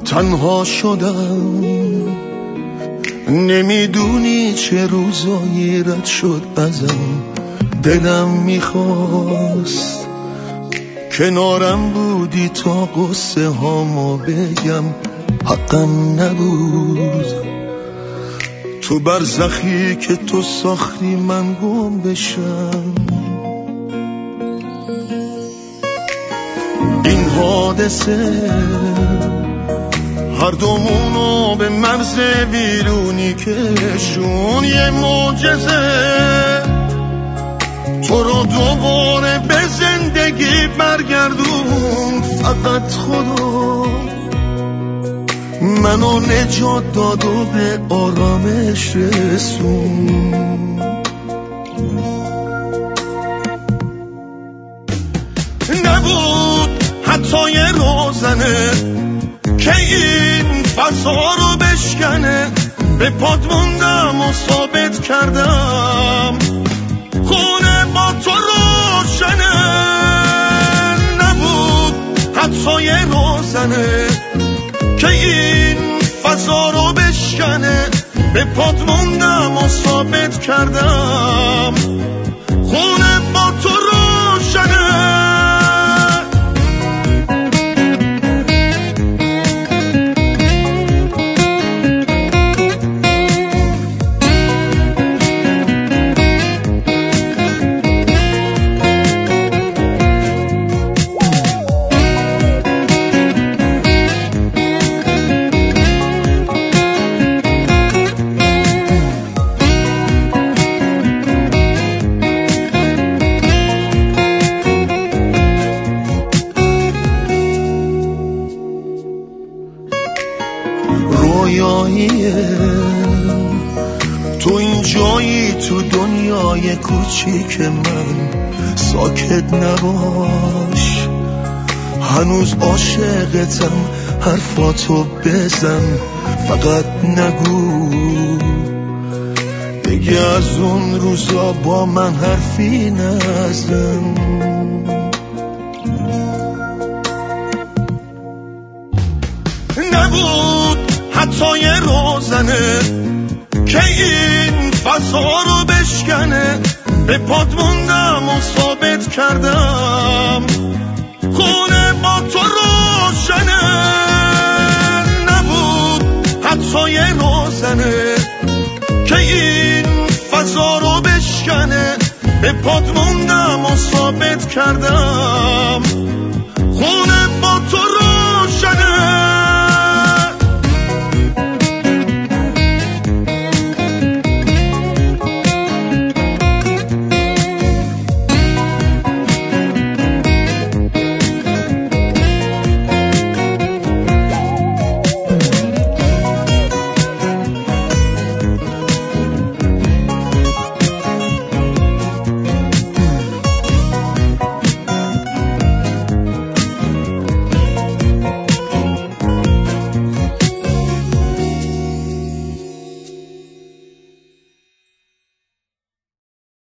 تنها شدم، نمیدونی چه روزایی رد شد ازم. دلم میخواست کنارم بودی تا قصه هامو بگم، حقم نبود تو برزخی که تو ساختی من گم بشم. این حادثه هر دومونو به مرز ویرونی کشون، یه معجزه تو رو دوباره به زندگی برگردون. فقط خدا منو نجات داد و به آرامش رسون. نبود حتی یه روزنه که این فضا رو بشکنه، به پات موندم و ثابت کردم خونه با تو روشنه. نبود حتی یه روزنه که این فضا رو بشکنه، به پات موندم و ثابت کردم خونه با تو روشنه. تو این جایی تو دنیای کوچیک من، ساکت نباش هنوز عاشقتم، حرفاتو بزن فقط نگو دیگه از اون روزا با من حرفی نزن. نبود حتی یه روزنه که این فضا رو بشکنه، به پات موندم و ثابت کردم خونه با تو روشنه. نبود حتی یه روزنه که این فضا رو بشکنه، به پات موندم و ثابت کردم خونه